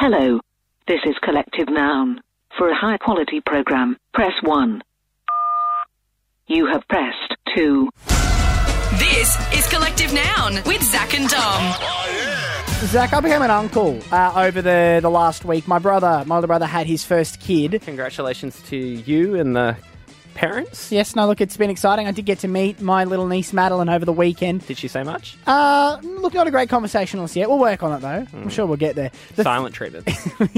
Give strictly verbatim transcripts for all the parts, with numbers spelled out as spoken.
Hello. This is Collective Noun. For a high-quality program, press one. You have pressed two. This is Collective Noun with Zach and Dom. Zach, I became an uncle uh, over the, the last week. My brother, my older brother, had his first kid. Congratulations to you and the parents. Yes, no, look, it's been exciting. I did get to meet my little niece, Madeline, over the weekend. Did she say much? Uh, look, not a great conversationalist yet. We'll work on it, though. Mm. I'm sure we'll get there. The Silent th- treatment.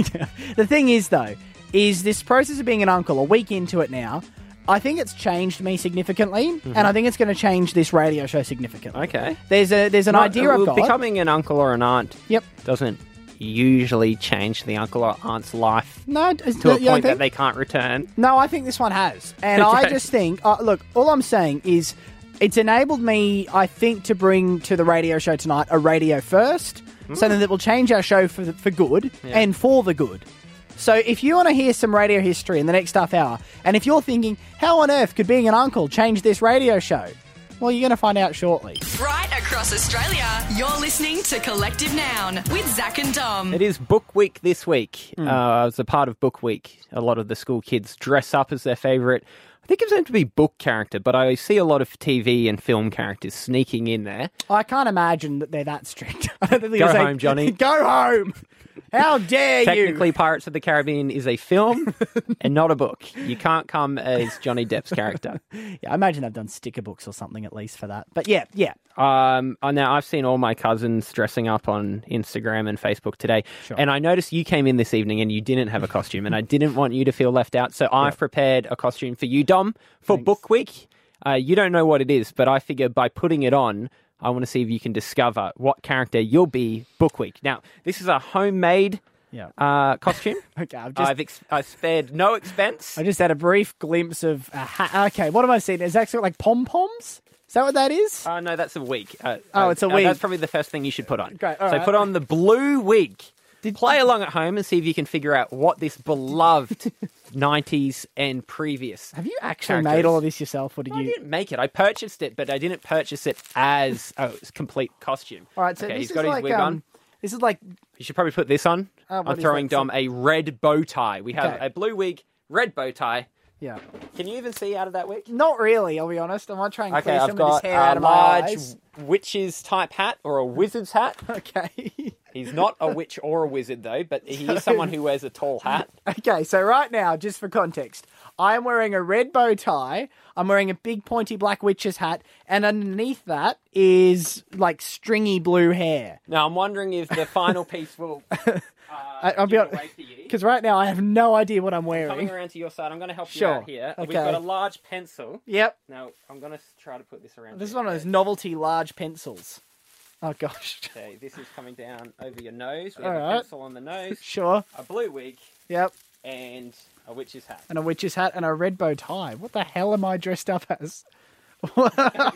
The thing is, though, is this process of being an uncle, a week into it now, I think it's changed me significantly, mm-hmm. and I think it's going to change this radio show significantly. Okay. There's a there's an Not, idea I've got. Becoming an uncle or an aunt Yep. doesn't usually change the uncle or aunt's life no, to a point that they can't return. No, I think this one has. And okay. I just think, uh, look, all I'm saying is it's enabled me, I think, to bring to the radio show tonight a radio first, mm. something that will change our show for, for good yeah. and for the good. So if you want to hear some radio history in the next half hour, and if you're thinking, how on earth could being an uncle change this radio show? Well, you're going to find out shortly. Right across Australia, you're listening to Collective Noun with Zach and Dom. It is Book Week this week. Mm. Uh, as a part of Book Week, a lot of the school kids dress up as their favourite. I think it's meant to be book character, but I see a lot of T V and film characters sneaking in there. I can't imagine that they're that strict. Go home, Johnny. Go home. How dare Technically, you? Technically, Pirates of the Caribbean is a film and not a book. You can't come as Johnny Depp's character. Yeah, I imagine they've done sticker books or something at least for that. But yeah, yeah. Um, now, I've seen all my cousins dressing up on Instagram and Facebook today. Sure. And I noticed you came in this evening and you didn't have a costume. And I didn't want you to feel left out. So I've prepared a costume for you, Dom, for Thanks. Book Week. Uh, you don't know what it is, but I figure by putting it on, I want to see if you can discover what character you'll be Book Week. Now, this is a homemade yeah. uh, costume. Okay, I've just... I've, ex- I've spared no expense. I just had a brief glimpse of a hat. Okay, what am I seeing? Is that sort of like pom-poms? Is that what that is? Uh, no, that's a wig. Uh, oh, uh, it's a uh, wig. That's probably the first thing you should put on. Great, all so right. put on the blue wig. Did, Play along at home and see if you can figure out what this beloved nineties and previous. Have you actually characters. made all of this yourself, or did No, you? I didn't make it. I purchased it, but I didn't purchase it as a complete costume. All right, so okay, this he's got is his like, wig um, on. This is like... You should probably put this on. Uh, what I'm is throwing that? Dom a red bow tie. We have Okay. a blue wig, red bow tie. Yeah. Can you even see out of that wig? Not really, I'll be honest. I might try and Okay, clear some I've of got this hair a out of my large eyes. witch's type hat or a wizard's hat. Okay. He's not a witch or a wizard, though, but he is someone who wears a tall hat. Okay, so right now, just for context, I am wearing a red bow tie, I'm wearing a big pointy black witch's hat, and underneath that is, like, stringy blue hair. Now, I'm wondering if the final piece will uh, I, I'll give be it honest, away for you. because right now I have no idea what I'm wearing. Coming around to your side, I'm going to help Sure. you out here. Okay. We've got a large pencil. Yep. Now, I'm going to try to put this around. This is your one of those head. novelty large pencils. Oh, gosh. Okay, this is coming down over your nose. We All have right. a pencil on the nose, Sure. a blue wig, Yep. and a witch's hat. And a witch's hat and a red bow tie. What the hell am I dressed up as? Do you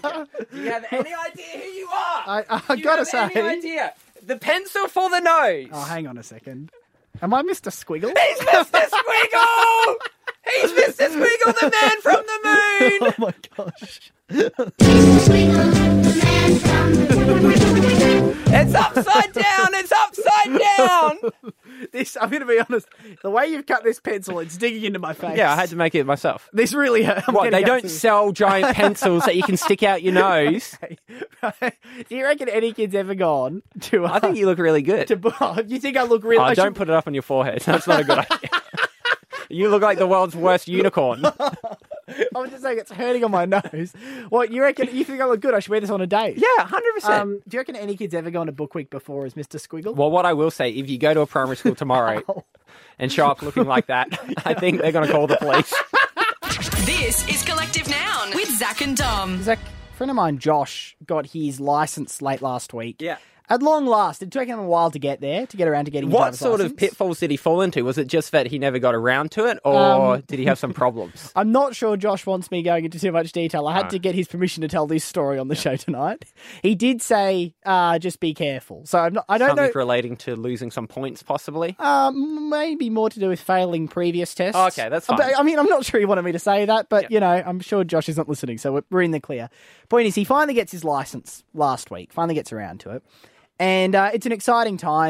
have any idea who you are? I, I Do you gotta have say. any idea? The pencil for the nose. Oh, hang on a second. Am I Mister Squiggle? He's Mister Squiggle! He's Mister Squiggle, the man from the moon! Oh my gosh. It's upside down! It's upside down! This, I'm going to be honest, the way you've cut this pencil, it's digging into my face. Yeah, I had to make it myself. This really hurt. I'm What, getting they don't gutted. sell giant pencils that you can stick out your nose? Do you reckon any kid's ever gone to... Uh, I think you look really good. to oh, you think I look really... Oh, I don't should- put it up on your forehead. That's not a good idea. You look like the world's worst unicorn. I'm just saying it's hurting on my nose. What, you reckon... You think I look good? I should wear this on a date? Yeah, one hundred percent. Um, do you reckon any kid's ever gone to Book Week before as Mister Squiggle? Well, what I will say, if you go to a primary school tomorrow Oh. and show up looking like that, I think they're going to call the police. This is Collective Noun with Zach and Dom. Zach, a friend of mine, Josh, got his licence late last week. Yeah. At long last, it took him a while to get there, to get around to getting his What driver's sort of licence. pitfalls did he fall into? Was it just that he never got around to it, or Um, did he have some problems? I'm not sure Josh wants me going into too much detail. I had No. to get his permission to tell this story on the show tonight. He did say, uh, just be careful. So I'm not, I don't Something know. relating to losing some points, possibly? Um, maybe more to do with failing previous tests. Oh, okay, that's fine. But, I mean, I'm not sure he wanted me to say that, but, Yeah. you know, I'm sure Josh isn't listening, so we're- we're in the clear. Point is, he finally gets his licence last week, finally gets around to it. And uh, it's an exciting time.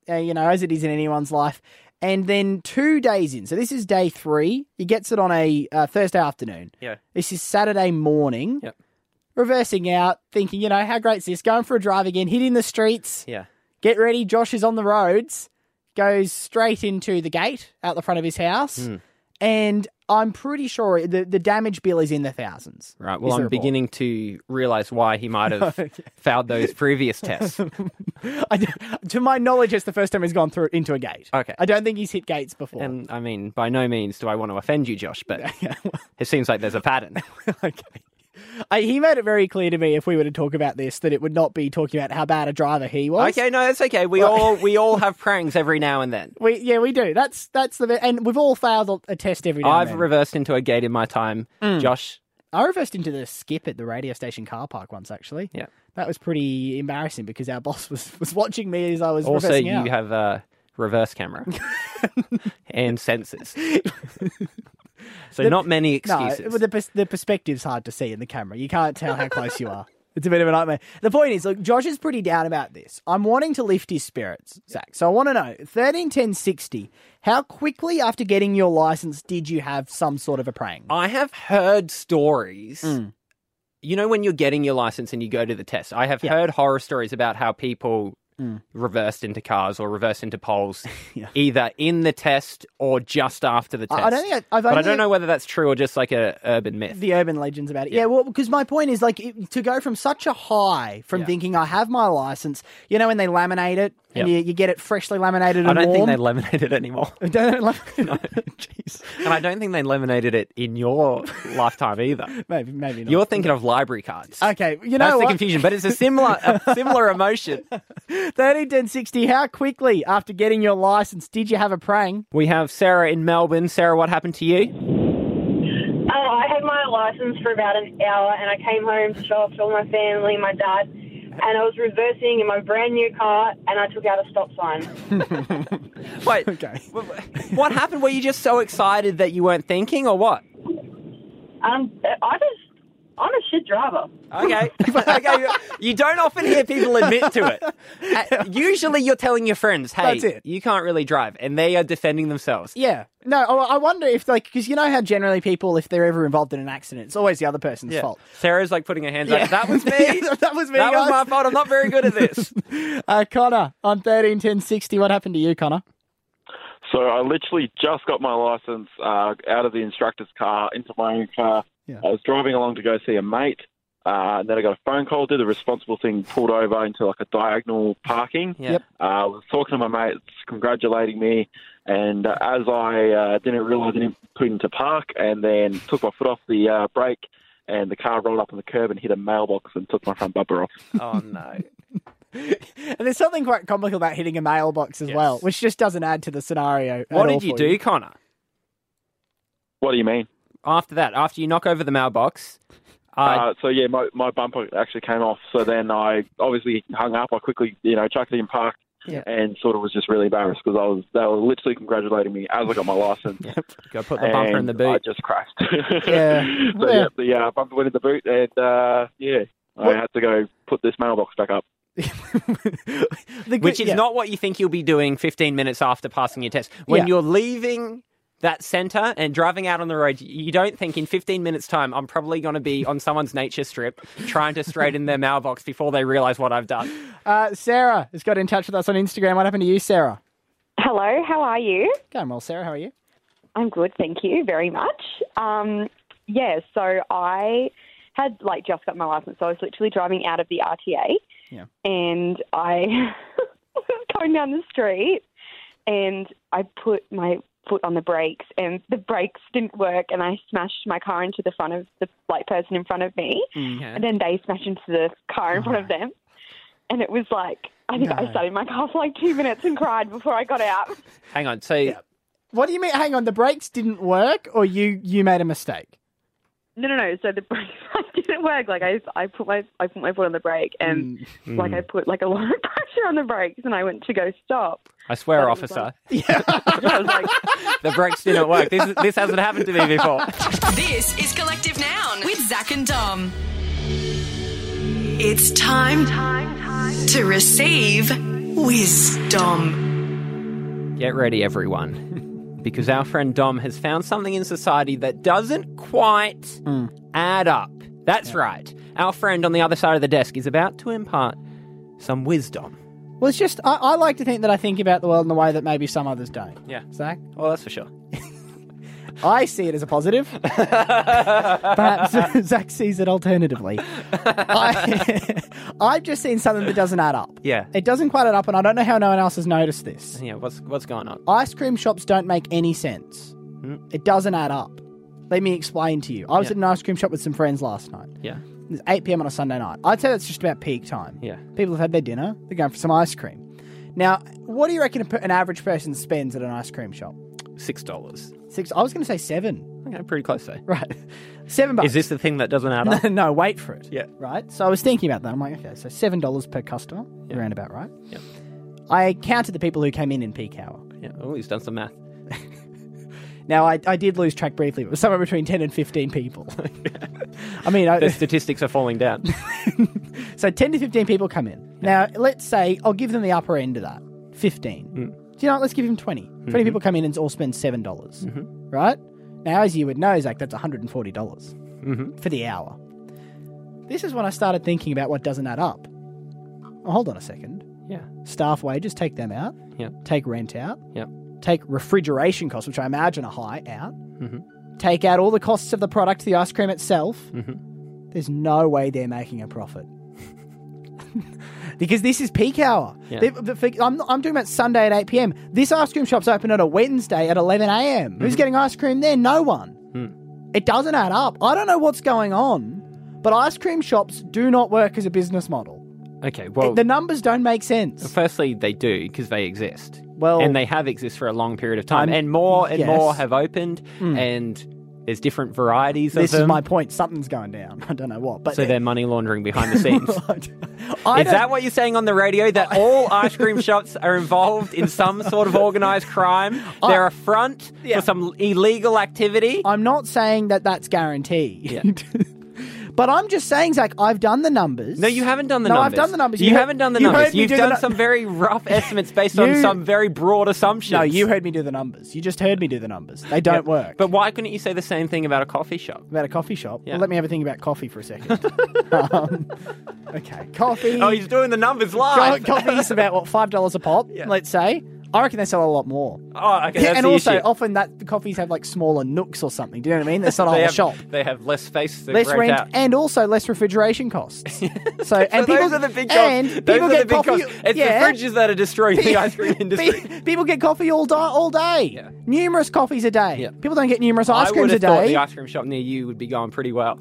uh, you know, as it is in anyone's life. And then two days in, so this is day three. He gets it on a uh, Thursday afternoon. Yeah. This is Saturday morning. Yep. Reversing out, thinking, you know, how great's this? Going for a drive again, hitting the streets. Yeah. Get ready. Josh is on the roads. Goes straight into the gate out the front of his house. Mm. And I'm pretty sure the, the damage bill is in the thousands. Right. Well, I'm beginning to realise why he might have okay. failed those previous tests. I, to my knowledge, it's the first time he's gone through into a gate. Okay. I don't think he's hit gates before. And I mean, by no means do I want to offend you, Josh, but it seems like there's a pattern. Okay. I, he made it very clear to me if we were to talk about this that it would not be talking about how bad a driver he was. Okay, no, that's okay. We all we all have pranks every now and then. We yeah, we do. That's that's the and we've all failed a test every now I've and then. reversed into a gate in my time, mm. Josh. I reversed into the skip at the radio station car park once, actually. Yeah, that was pretty embarrassing because our boss was, was watching me as I was also, reversing you out. have a reverse camera and sensors. So the, not many excuses. No, the, the perspective's hard to see in the camera. You can't tell how close you are. It's a bit of a nightmare. The point is, look, Josh is pretty down about this. I'm wanting to lift his spirits, Zach. So I want to know, thirteen ten sixty, how quickly after getting your license did you have some sort of a prang? I have heard stories. Mm. You know when you're getting your license and you go to the test, I have yeah. heard horror stories about how people mm. reversed into cars or reversed into poles, yeah. either in the test or just after the test. I don't think I, I've but only, I don't know whether that's true or just like a urban myth. The urban legends about it. Yeah, yeah well, because my point is like it, to go from such a high from yeah. thinking I have my license, you know, when they laminate it and yep. you, you get it freshly laminated and I don't warm. think they laminate it anymore. don't they laminate no. Jeez. And I don't think they laminated it in your lifetime either. Maybe, maybe not. You're thinking of library cards. Okay, you know That's what? the confusion, but it's a similar, a similar emotion. thirteen ten sixty, how quickly after getting your license did you have a prang? We have Sarah in Melbourne. Sarah, what happened to you? Uh, I had my license for about an hour and I came home to show off to all my family, my dad, and I was reversing in my brand new car and I took out a stop sign. Wait, okay. What happened? Were you just so excited that you weren't thinking or what? Um, I just, I'm a shit driver. Okay. okay. You don't often hear people admit to it. Uh, usually you're telling your friends, hey, That's it. you can't really drive, and they are defending themselves. Yeah. No, I wonder if, like, because you know how generally people, if they're ever involved in an accident, it's always the other person's yeah. fault. Sarah's like putting her hands yeah. up. That was me. that was me, That guys. was my fault. I'm not very good at this. uh, Connor, on thirteen ten sixty, what happened to you, Connor? So I literally just got my license uh, out of the instructor's car into my own car. Yeah. I was driving along to go see a mate, uh, and then I got a phone call, did the responsible thing, pulled over into like a diagonal parking. Yep. Uh, I was talking to my mates, congratulating me, and uh, as I uh, didn't realise I didn't put into park, and then took my foot off the uh, brake, and the car rolled up on the curb and hit a mailbox and took my front bumper off. Oh, no. And there's something quite comical about hitting a mailbox as yes. well, which just doesn't add to the scenario. What did you do, you. Connor? What do you mean? After that, after you knock over the mailbox... Uh, uh, so, yeah, my, my bumper actually came off. So then I obviously hung up. I quickly, you know, chucked it in park yeah. and sort of was just really embarrassed because I was they were literally congratulating me as I got my license. Yep. Go put the bumper in the boot. I just crashed. Yeah. so, yeah. yeah, the uh, bumper went in the boot and, uh, yeah, I what? had to go put this mailbox back up. the, Which is yeah. not what you think you'll be doing fifteen minutes after passing your test. When Yeah. you're leaving that centre and driving out on the road, you don't think in fifteen minutes' time, I'm probably going to be on someone's nature strip trying to straighten their mailbox before they realise what I've done. Uh, Sarah has got in touch with us on Instagram. What happened to you, Sarah? Hello, how are you? Going well, Sarah. How are you? I'm good, thank you very much. Um, yeah, so I had like just got my license, so I was literally driving out of the R T A, yeah. and I was going down the street, and I put my foot on the brakes, and the brakes didn't work, and I smashed my car into the front of the like person in front of me, Mm-hmm. and then they smashed into the car in front of them, and it was like I think No. I sat in my car for like two minutes and cried before I got out. Hang on, so... Yeah. What do you mean? Hang on, the brakes didn't work, or you, you made a mistake? No, no, no. So the brake like, didn't work. Like I, I put my, I put my foot on the brake, and Mm. like I put like a lot of pressure on the brakes, and I went to go stop. I swear, But it was officer, Yeah. I was like, the brakes didn't work. This, this hasn't happened to me before. This is Collective Noun with Zach and Dom. It's time to receive wisdom. Get ready, everyone, because our friend Dom has found something in society that doesn't quite Mm. add up. That's right. Our friend on the other side of the desk is about to impart some wisdom. Well, it's just, I, I like to think that I think about the world in a way that maybe some others don't. Yeah. Zach? Well, that's for sure. I see it as a positive. Perhaps Zach sees it alternatively. I, I've just seen something that doesn't add up. Yeah. It doesn't quite add up, and I don't know how no one else has noticed this. Yeah, what's what's going on? Ice cream shops don't make any sense. Hmm. It doesn't add up. Let me explain to you. I was Yeah. at an ice cream shop with some friends last night. Yeah. It's eight p.m. on a Sunday night. I'd say that's just about peak time. Yeah. People have had their dinner. They're going for some ice cream. Now, what do you reckon a per- an average person spends at an ice cream shop? Six dollars. Six. I was going to say seven. Okay, pretty close though. Right. Seven bucks. Is this the thing that doesn't add up? No, no, wait for it. Yeah. Right? So I was thinking about that. I'm like, okay, so seven dollars per customer. Yeah. Around about, right? Yeah. I counted the people who came in in peak hour. Yeah. Oh, he's done some math. Now, I, I did lose track briefly. It was somewhere between ten and fifteen people. I mean, I, The statistics are falling down. so ten to fifteen people come in. Now, let's say I'll give them the upper end of that, fifteen. Mm. Do you know what? Let's give them twenty. twenty Mm-hmm. people come in and all spend seven dollars. Mhm. Right? Now, as you would know, Zach, that's one hundred forty dollars Mm-hmm. for the hour. This is when I started thinking about what doesn't add up. Oh, hold on a second. Yeah. Staff wages, take them out. Yeah. Take rent out. Yeah. Take refrigeration costs, which I imagine are high, out. Mhm. Take out all the costs of the product, the ice cream itself. Mhm. There's no way they're making a profit. Because this is peak hour. Yeah. They- the- for- I'm, I'm talking about Sunday at eight p.m. This ice cream shop's open at a Wednesday at eleven a.m. Who's getting ice cream there? No one. Mm. It doesn't add up. I don't know what's going on, but ice cream shops do not work as a business model. Okay. Well, the numbers don't make sense. firstly, they do because they exist. Well, and they have exist for a long period of time, I'm- and more and yes. more have opened, Mm. and there's different varieties of this them. is my point. Something's going down. I don't know what. But so they're money laundering behind the scenes. I Is don't- that what you're saying on the radio? That all ice cream shops are involved in some sort of organised crime? I- They're a front Yeah. for some illegal activity? I'm not saying that that's guaranteed. Yeah. But I'm just saying, Zach, I've done the numbers. No, you haven't done the No, numbers. I've done the numbers. You, You heard- haven't done the you numbers. heard me You've do the done nu- some very rough estimates based on You- some very broad assumptions. No, you heard me do the numbers. You just heard me do the numbers. They don't Yeah. work. But why couldn't you say the same thing about a coffee shop? About a coffee shop? Yeah. Well, let me have a think about coffee for a second. um, okay, coffee. Oh, he's doing the numbers Co- live. coffee's about, what, five dollars a pop, Yeah. let's say. I reckon they sell a lot more. Oh, okay, Yeah, that's and the also, issue. often that the coffees have like smaller nooks or something. Do you know what I mean? That's not a they whole have, shop. They have less space to Less rent rent out. and also less refrigeration costs. So, So and those people, are the big and costs. Those people are the get big coffee. costs. It's yeah. the fridges that are destroying the ice cream industry. Pe- People get coffee all, di- all day. Yeah. Numerous coffees a day. Yeah. People don't get numerous ice I creams would a have thought day. the ice cream shop near you would be going pretty well.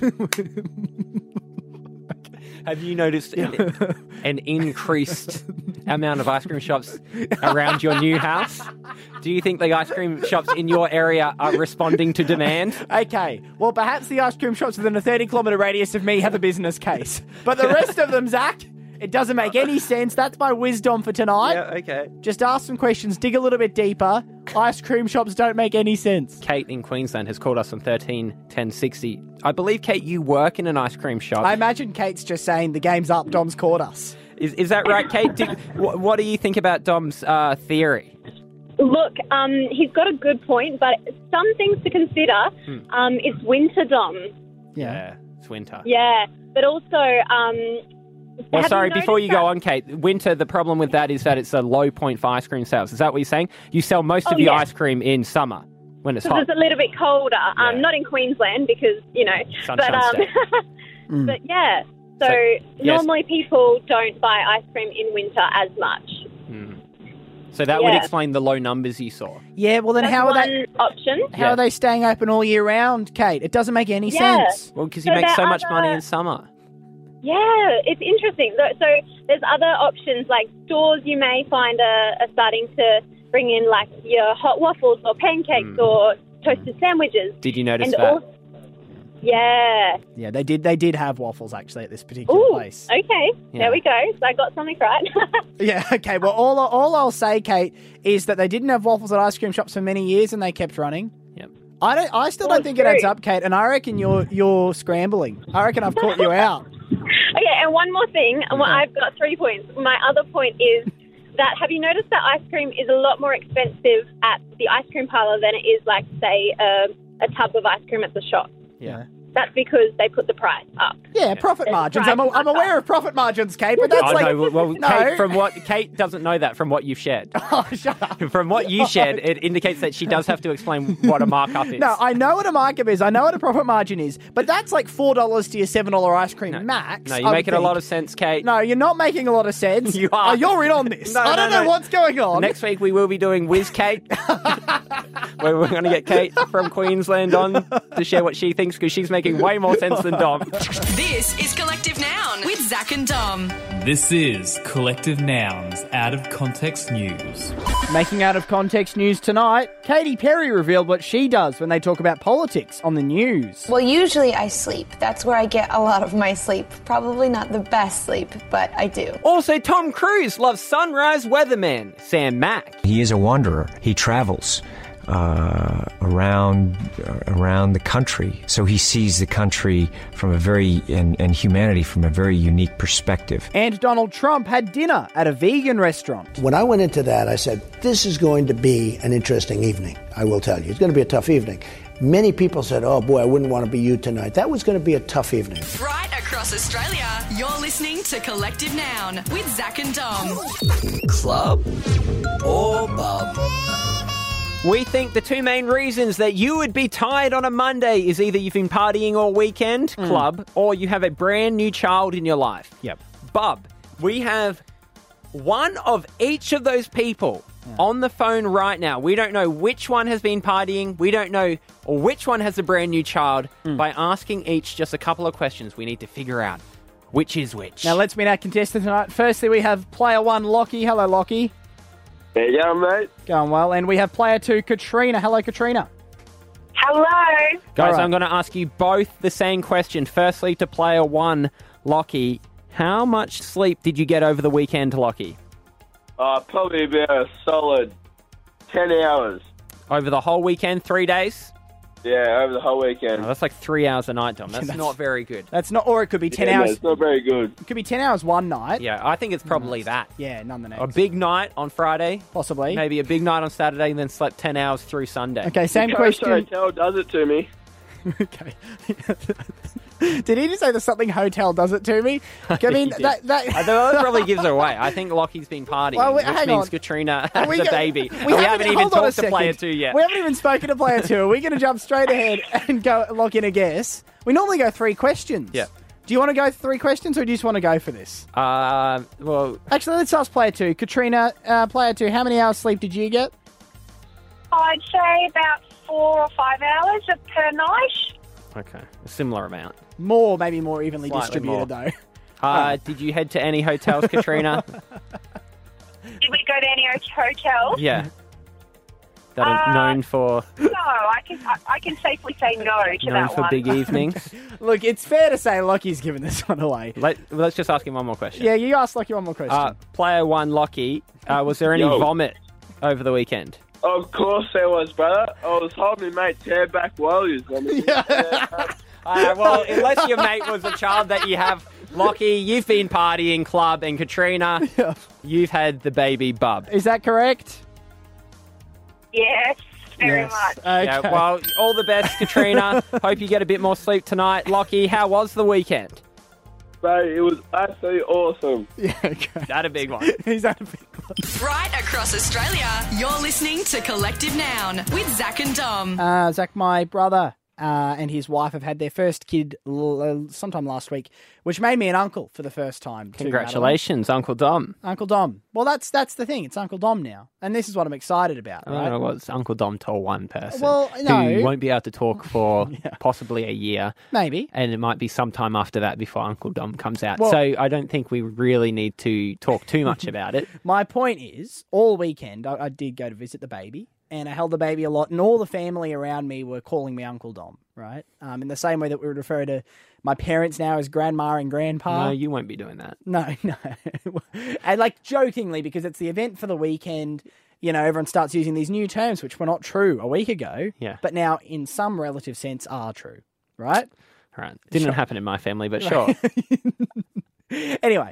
Have you noticed an, an increased amount of ice cream shops around your new house? Do you think the ice cream shops in your area are responding to demand? Okay, well, perhaps the ice cream shops within a thirty kilometre radius of me have a business case. But the rest of them, Zach, it doesn't make any sense. That's my wisdom for tonight. okay. Just ask some questions, dig a little bit deeper. Ice cream shops don't make any sense. Kate in Queensland has called us on thirteen ten sixty. I believe, Kate, you work in an ice cream shop. I imagine Kate's just saying the game's up, Dom's caught us. Is, is that right, Kate? Do, what, what do you think about Dom's uh, theory? Look, um, he's got a good point, but some things to consider. Hmm. Um, it's winter, Dom. Yeah. It's winter. Yeah, but also... Um, Well, have sorry, you before you noticed go that- on, Kate, winter, the problem with that is that it's a low point for ice cream sales. Is that what you're saying? You sell most Oh, of your yeah. ice cream in summer when it's Because hot. it's a little bit colder. Um, Yeah. Not in Queensland because, you know. Sunshine but, um, State. Mm. but yeah, so, So, yes. normally people don't buy ice cream in winter as much. Mm. So that would Yeah. explain the low numbers you saw. Yeah, well, then That's how are one they... option. How Yeah. are they staying open all year round, Kate? It doesn't make any Yeah. sense. Well, because you So make there so are much money other- in summer. Yeah, it's interesting. So, so there's other options like stores you may find are, are starting to bring in like your hot waffles or pancakes Mm. or toasted sandwiches. Did you notice And that? also, yeah. Yeah, they did. They did have waffles actually at this particular Ooh, place. okay. Yeah. There we go. So I got something right. Yeah, okay. Well, all all I'll say, Kate, is that they didn't have waffles at ice cream shops for many years, and they kept running. Yep. I don't. I still Well, don't think it adds true. up, Kate. And I reckon you're you're scrambling. I reckon I've caught you out. Okay, and one more thing. and Okay. I've got three points. My other point is that have you noticed that ice cream is a lot more expensive at the ice cream parlour than it is, like, say, uh, a tub of ice cream at the shop? Yeah. That's because they put the price up. Yeah, profit There's margins. price I'm, I'm aware of profit margins, Kate, but that's I like... know. Well, no. Kate, from what Kate doesn't know that from what you've shared. Oh, shut up. From what you shared, it indicates that she does have to explain what a markup is. No, I know what a markup is. I know what a profit margin is. But that's like four dollars to your seven dollars ice cream max. No, you're I would making a think. lot of sense, Kate. No, you're not making a lot of sense. You are. Oh, you're in on this. No, I don't no, know no. what's going on. Next week we will be doing Whiz Kate, where we're going to get Kate from Queensland on to share what she thinks because she's making way more sense than Dom. This is Collective Noun with Zach and Dom. This is Collective Nouns Out of Context News. Making out of context news tonight, Katy Perry revealed what she does when they talk about politics on the news. Well, usually I sleep. That's where I get a lot of my sleep. Probably not the best sleep, but I do. Also, Tom Cruise loves sunrise weatherman Sam Mack. He is a wanderer. He travels uh, around uh, around the country, so he sees the country from a very and, and humanity from a very unique perspective. And Donald Trump had dinner at a vegan restaurant. When I went into that, I said, this is going to be an interesting evening, I will tell you. It's going to be a tough evening. Many people said, oh boy, I wouldn't want to be you tonight. That was going to be a tough evening. Right across Australia, you're listening to Collective Noun with Zach and Dom. Club or bub? We think the two main reasons that you would be tired on a Monday is either you've been partying all weekend, Mm. club, or you have a brand new child in your life. Yep. Bub, we have one of each of those people on the phone right now. We don't know which one has been partying. We don't know or which one has a brand new child. Mm. By asking each just a couple of questions, we need to figure out which is which. Now let's meet our contestant tonight. Firstly, we have player one, Lockie. Hello, Lockie. There you go, mate. Going well. And we have player two, Katrina. Hello, Katrina. Hello. Guys, All right. I'm going to ask you both the same question. Firstly, to player one, Lockie, how much sleep did you get over the weekend, Lockie? Uh, probably about a solid ten hours. Over the whole weekend, three days? Yeah, over the whole weekend. Oh, that's like three hours a night, Dom. That's, That's- not very good. That's not, or it could be ten yeah, no, hours. it's not very good. It could be ten hours one night. Yeah, I think it's probably that. Yeah, none the next. A big night on Friday, Possibly. maybe a big night on Saturday, and then slept ten hours through Sunday. Okay, same The Coast question. Hotel does it to me. Okay. Did he just say there's something hotel does it to me? I mean, He did. that, that... I think that probably gives it away. I think Lockie's been partying, Well, we- which hang means on. Katrina Are has we a go- baby. we And We, haven't even hold on a talked to player second. two yet. We haven't even spoken to player two. Are we going to jump straight ahead and go lock in a guess? We normally go three questions. Yeah. Do you want to go three questions or do you just want to go for this? Uh, well, Actually, let's ask player two. Katrina, uh, player two, how many hours sleep did you get? I'd say about four or five hours per night. okay, a similar amount. More, maybe more evenly Slightly distributed, more. though. Uh, did you head to any hotels, Katrina? Did we go to any hotels? Yeah. That are Uh, known for No, I can I, I can safely say no to known that for one. big evenings. Look, it's fair to say Lockie's given this one away. Let, let's just ask him one more question. Yeah, you ask Lockie one more question. Uh, player one, Lockie, uh, was there any Yo. vomit over the weekend? Of course there was, brother. I was holding my mate's hair back while he was vomiting. Uh, well, unless your mate was a child that you have, Lockie, you've been partying, club, and Katrina, you've had the baby bub. Is that correct? Yes, very Yes. much. Okay. Yeah, well, all the best, Katrina. Hope you get a bit more sleep tonight. Lockie, how was the weekend? Bro, it was absolutely awesome. Yeah, okay. That a big one. He's had a big one. Right across Australia, you're listening to Collective Noun with Zach and Dom. Uh, Zach, my brother uh, and his wife have had their first kid l- uh, sometime last week, which made me an uncle for the first time. too, Congratulations, Uncle Dom. Madeline. Uncle Dom. Well, that's that's the thing. It's Uncle Dom now, and this is what I'm excited about. I Right? don't know what's Uncle Dom told one person Well, no. who won't be able to talk for possibly a year. Maybe. And it might be sometime after that before Uncle Dom comes out. Well- so I don't think we really need to talk too much about it. My point is, all weekend I, I did go to visit the baby, and I held the baby a lot, and all the family around me were calling me Uncle Dom, right? Um, in the same way that we would refer to my parents now as Grandma and Grandpa. No, you won't be doing that. No, no. And like jokingly, because it's the event for the weekend, you know, everyone starts using these new terms, which were not true a week ago, Yeah. but now in some relative sense are true, right? Right. Didn't Sure. happen in my family, but sure. Anyway,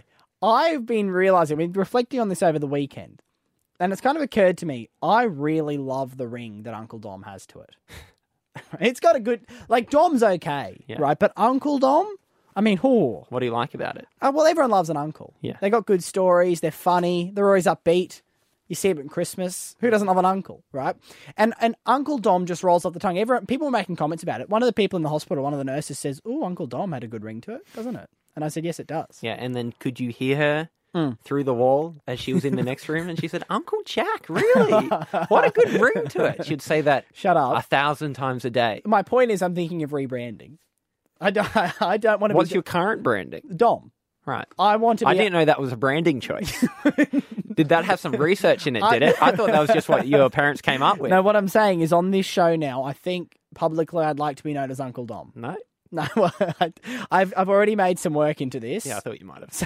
I've been realising, I've been reflecting on this over the weekend, and it's kind of occurred to me, I really love the ring that Uncle Dom has to it. It's got a good... Like, Dom's okay, Yeah. right? But Uncle Dom, I mean, oh. What do you like about it? Uh, well, everyone loves an uncle. Yeah. They got good stories, they're funny, they're always upbeat. You see it at Christmas. Who doesn't love an uncle, right? And and Uncle Dom just rolls off the tongue. Everyone, people were making comments about it. One of the people in the hospital, one of the nurses says, "Oh, Uncle Dom had a good ring to it, doesn't it?" And I said, "Yes, it does." Yeah, and then could you hear her Mm. through the wall as she was in the next room? And she said, "Uncle Jack, really? What a good ring to it." She'd say that Shut up. a thousand times a day. My point is, I'm thinking of rebranding. I don't. I don't want to. What's be your current branding? Dom? Right. I want to. Be I didn't know that was a branding choice. Did that have some research in it, did it? I thought that was just what your parents came up with. No, what I'm saying is on this show now, I think publicly I'd like to be known as Uncle Dom. No? No, I've I've already made some work into this. Yeah, I thought you might have.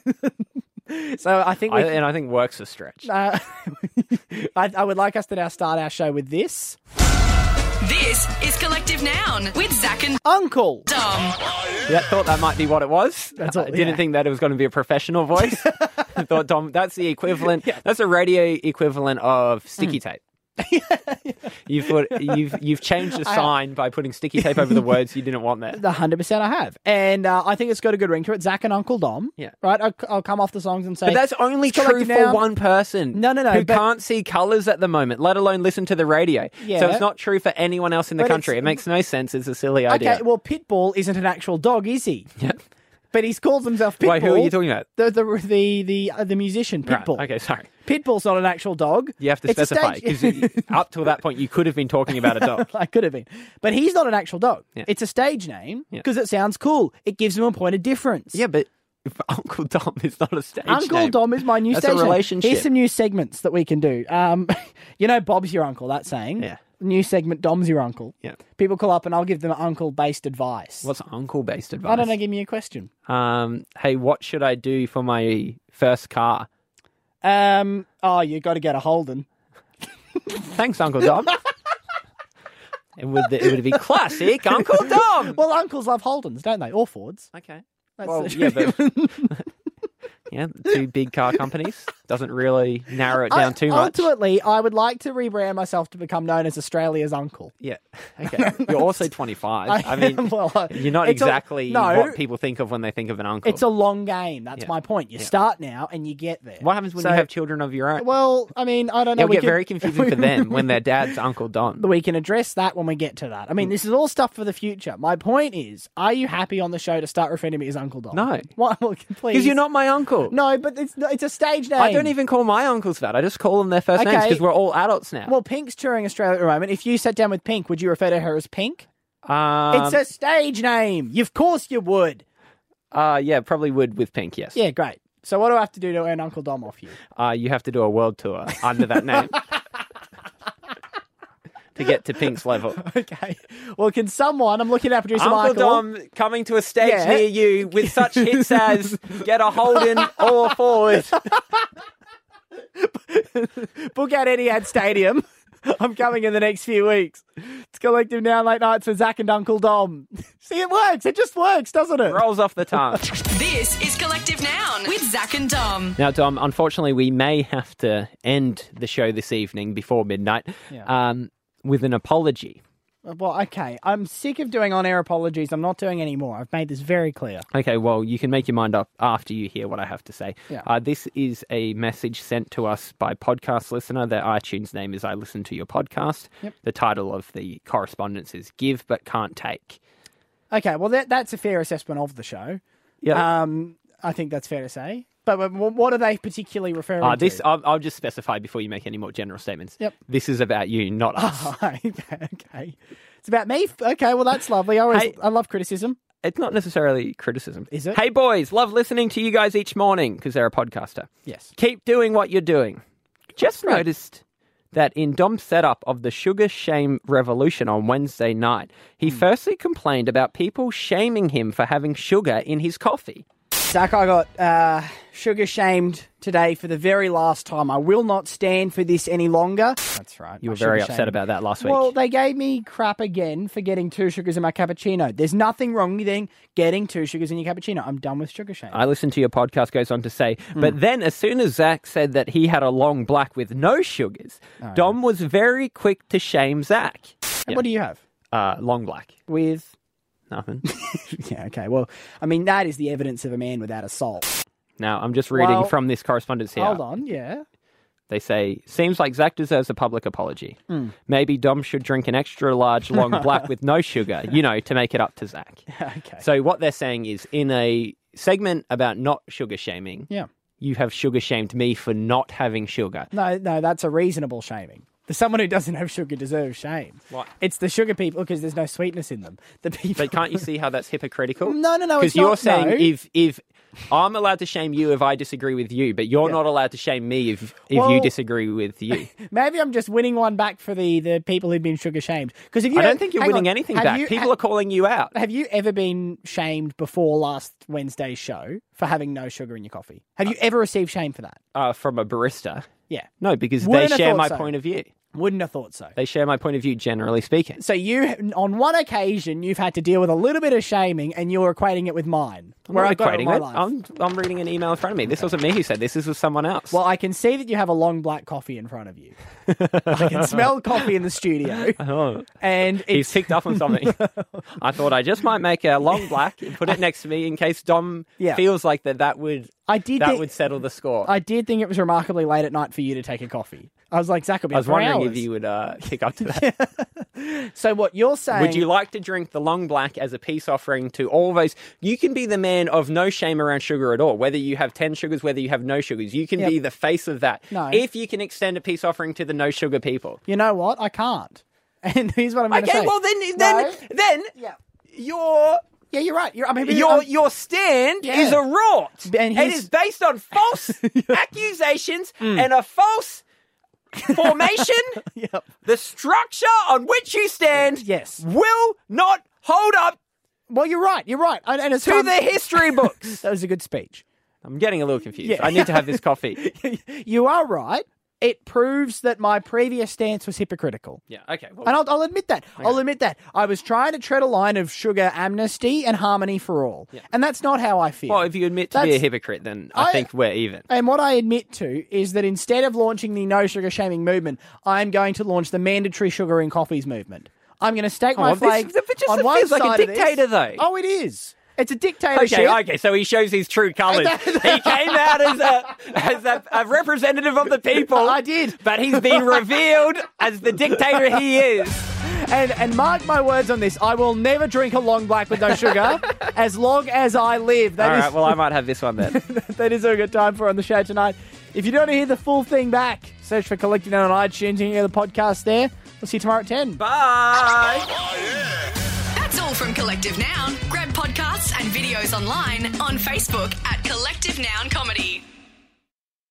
So I think we I, and I think work's a stretch. Uh, I, I would like us to now start our show with this. This is Collective Noun with Zach and Uncle Dom. Yeah, thought that might be what it was. That's all- I didn't yeah. think that it was going to be a professional voice. I thought, Dom, that's the equivalent. That's a radio equivalent of sticky tape. You've put, you've you've changed the I- sign by putting sticky tape over the words you didn't want there. The hundred percent I have, and uh, I think it's got a good ring to it. Zach and Uncle Dom. Yeah. Right. I'll, I'll come off the songs and say, But that's only it's true Collective for Noun. one person. No, no, no, Who but- can't see colours at the moment, let alone listen to the radio. Yeah. So it's not true for anyone else in the But country. it's- It makes no sense. It's a silly idea. Okay. Well, Pitbull isn't an actual dog, is he? Yeah. But he calls himself Pitbull. Wait, who are you talking about? The the the the, uh, the musician Right, Pitbull. okay, sorry. Pitbull's not an actual dog. You have to It's a specify, stage- because up till that point, you could have been talking about a dog. I could have been. But he's not an actual dog. Yeah. It's a stage name Yeah. because it sounds cool. It gives him a point of difference. Yeah, but if Uncle Dom is not a stage Uncle name. Dom is my new That's stage a name. relationship. Here's some new segments that we can do. Um, you know, Bob's your uncle, that saying. Yeah. New segment, Dom's your uncle. Yeah. People call up and I'll give them uncle-based advice. What's uncle-based advice? I don't know, give me a question. Um, hey, what should I do for my first car? Um, oh, you got to get a Holden. Thanks, Uncle Dom. it would it would be classic Uncle Dom. Well, uncles love Holdens, don't they? Or Fords. Okay. That's Well, the yeah, truth. but yeah, two big car companies doesn't really narrow it down I- too much. Ultimately, I would like to rebrand myself to become known as Australia's uncle. Yeah. Okay. You're also twenty-five. I, I mean, am, well, uh, you're not it's a- exactly no. what people think of when they think of an uncle. It's a long game. That's Yeah. my point. You Yeah. start now and you get there. What happens when So- you have children of your own? Well, I mean, I don't know. It'll we get can- very confusing for them when their dad's Uncle Don. We can address that when we get to that. I Mm. mean, this is all stuff for the future. My point is, are you happy on the show to start referring to me as Uncle Dom? No. Why? Well, please. Because you're not my uncle. No, but it's it's a stage name. I don't even call my uncles that. I just call them their first names Okay. because we're all adults now. Well, Pink's touring Australia at the moment. If you sat down with Pink, would you refer to her as Pink? um, It's a stage name. Of course you would. uh, yeah, probably would with Pink, yes. Yeah, great. So what do I have to do to earn Uncle Dom off you? Uh, you have to do a world tour under that name to get to Pink's level. Okay. Well, can someone, I'm looking at producer Uncle Michael. Dom coming to a stage Yeah. near you with such hits as Get a Holden or Forward. Book out Etihad Stadium. I'm coming in the next few weeks. It's Collective Now Late Nights with Zach and Uncle Dom. See, it works. It just works, doesn't it? Rolls off the tongue. This is Collective Noun with Zach and Dom. Now, Dom, unfortunately, we may have to end the show this evening before midnight Yeah. um, with an apology. Well, okay. I'm sick of doing on-air apologies. I'm not doing any more. I've made this very clear. Okay, well, you can make your mind up after you hear what I have to say. Yeah. Uh, this is a message sent to us by podcast listener. Their iTunes name is I Listen to Your Podcast. Yep. The title of the correspondence is Give But Can't Take. Okay, well, that, that's a fair assessment of the show. Yeah. Um, I think that's fair to say. But but what are they particularly referring Uh, to? this I'll, I'll just specify before you make any more general statements. Yep. This is about you, not us. Oh, okay, okay. It's about me? Okay, well, that's lovely. I, always, Hey- I love criticism. It's not necessarily criticism. Is it? Hey, boys, love listening to you guys each morning because they're a podcaster. Yes. Keep doing what you're doing. Just Right. noticed that in Dom's setup of the sugar shame revolution on Wednesday night, he Hmm. firstly complained about people shaming him for having sugar in his coffee. Zach, I got uh, sugar shamed today for the very last time. I will not stand for this any longer. That's right. You I were very sugar upset shamed. about that last week. Well, they gave me crap again for getting two sugars in my cappuccino. There's nothing wrong with getting two sugars in your cappuccino. I'm done with sugar shaming. I listened to your podcast, goes on to say, but then as soon as Zach said that he had a long black with no sugars, Oh, Dom was very quick to shame Zach. And what do you have? Uh, long black. With? Nothing. Yeah, okay. Well, I mean, that is the evidence of a man without a soul. Now, I'm just reading Well, from this correspondence here. Hold on, yeah. They say, seems like Zach deserves a public apology. Mm. Maybe Dom should drink an extra large long black with no sugar, you know, to make it up to Zach. Okay. So what they're saying is, in a segment about not sugar shaming, Yeah. you have sugar shamed me for not having sugar. No, no, that's a reasonable shaming. The someone who doesn't have sugar deserves shame. What? It's the sugar people because there's no sweetness in them. The people. But can't you see how that's hypocritical? No, no, no, Because it's you're not, saying no. if if I'm allowed to shame you if I disagree with you, but you're Yeah. not allowed to shame me if if you Well- disagree with you. Maybe I'm just winning one back for the, the people who've been sugar shamed. Because if you I don't think you're hang winning on, anything have back. you- People ha- are calling you out. Have you ever been shamed before last Wednesday's show for having no sugar in your coffee? Have you ever received shame for that? Uh, from a barista. Yeah. No, because Wouldn't they have share thought my so. point of view. Wouldn't have thought so. They share my point of view, generally speaking. So you, on one occasion, you've had to deal with a little bit of shaming, and you're equating it with mine. I'm where not I got it in equating my it. life. I'm, I'm reading an email in front of me. This wasn't me who said this. This was someone else. Well, I can see that you have a long black coffee in front of you. I can smell coffee in the studio, Oh. and He's it's picked up on something. I thought I just might make a long black and put it next to me in case Dom Yeah. feels like that that would I did that think- would settle the score. I did think it was remarkably late at night for you to take a coffee. I was like, Zach will be I up was for wondering hours. if you would uh, pick up to that. So what you're saying? Would you like to drink the long black as a peace offering to all those? You can be the man of no shame around sugar at all, whether you have ten sugars, whether you have no sugars. You can Yep. be the face of that. No. If you can extend a peace offering to the no sugar people. You know what? I can't. And here's what I'm going to Okay, say. well then, then, No. then, Yeah. your Yeah, you're right. You're, I mean, your I'm- your stand Yeah. is a rort. And it his- is based on false accusations Mm. and a false formation. Yep. The structure on which you stand Yes. will not hold up Well, you're right. You're right. And, and it's to come- the history books. That was a good speech. I'm getting a little confused. Yeah. I need to have this coffee. You are right. It proves that my previous stance was hypocritical. Yeah, okay. Well, And I'll, I'll admit that. I'll admit that. I was trying to tread a line of sugar amnesty and harmony for all. Yeah. And that's not how I feel. well, if you admit to be a That's- hypocrite, then I, I- think we're even. And what I admit to is that instead of launching the no sugar shaming movement, I'm going to launch the mandatory sugar in coffees movement. I'm going to stake Oh, my this- flag but just on it one feels like a side of this. dictator, though. Oh, it is. It's a dictatorship. Okay, okay, so he shows his true colours. He came out as a as a, a representative of the people. I did. But he's been revealed as the dictator he is. And and mark my words on this, I will never drink a long black with no sugar as long as I live. That All is right, well, I might have this one then. that is a good time for on the show tonight. If you don't want to hear the full thing back, search for Collecting Noun on iTunes. You can hear the podcast there. We'll see you tomorrow at ten. Bye. That's all from Collective Noun. Grab podcasts and videos online on Facebook at Collective Noun Comedy.